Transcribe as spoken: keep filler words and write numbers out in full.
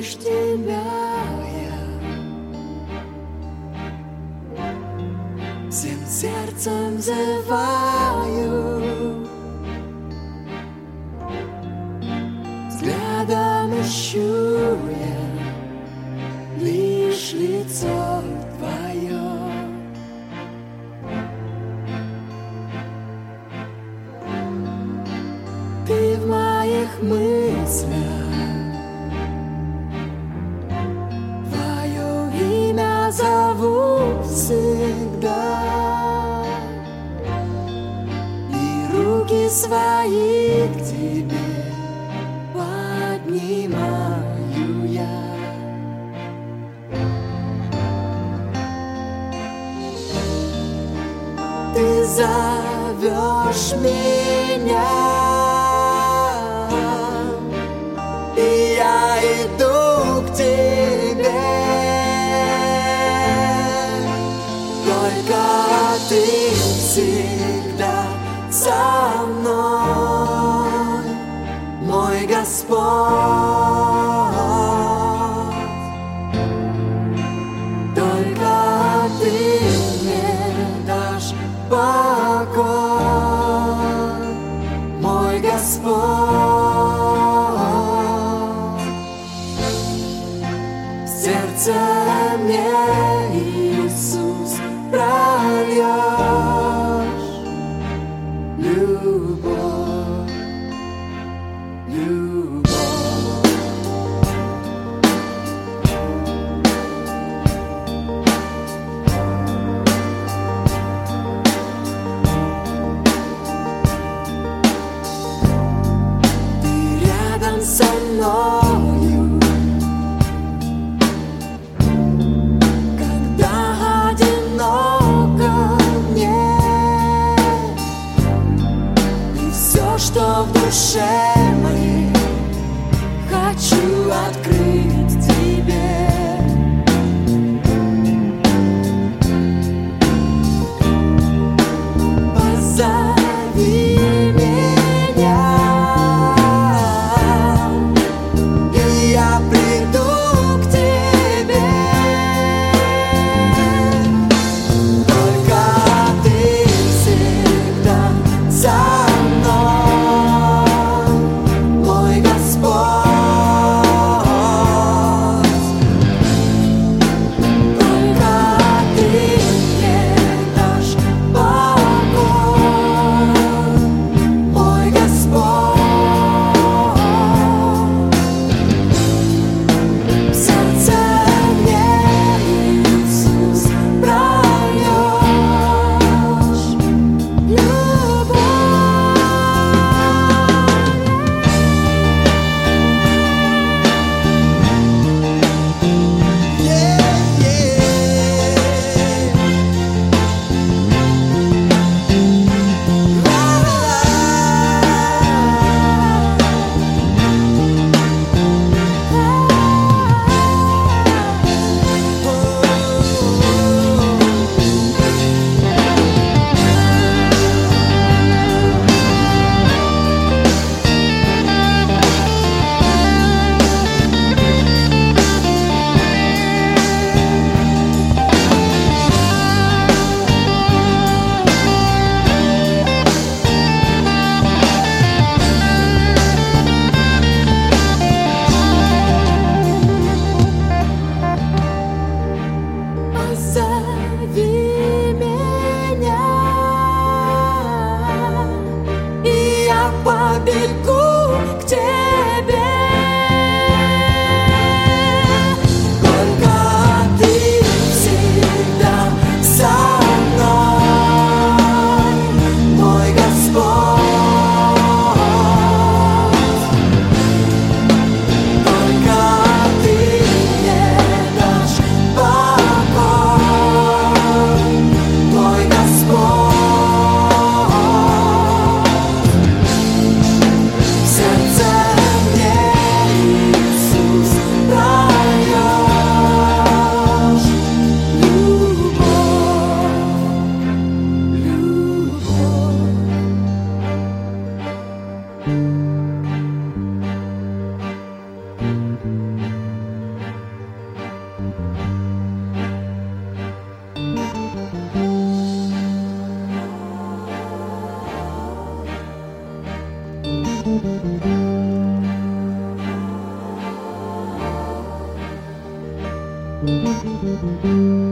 лишь тебя я всем сердцем взываю, взглядом ищу я лишь лицо твое. Ты в моих мыслях, твое имя зову всегда, и руки свои к тебе поднимаю я. Ты зовешь меня, и я иду к тебе. Только ты всегда со мной, мой Господь. Только ты мне дашь покой, мой Господь. В сердце мне, Иисус, прольешь любовь, любовь. Ты рядом со мною, когда одиноко мне, и все, что в душе моей, хочу открыть тебе. Позови меня, Thank you.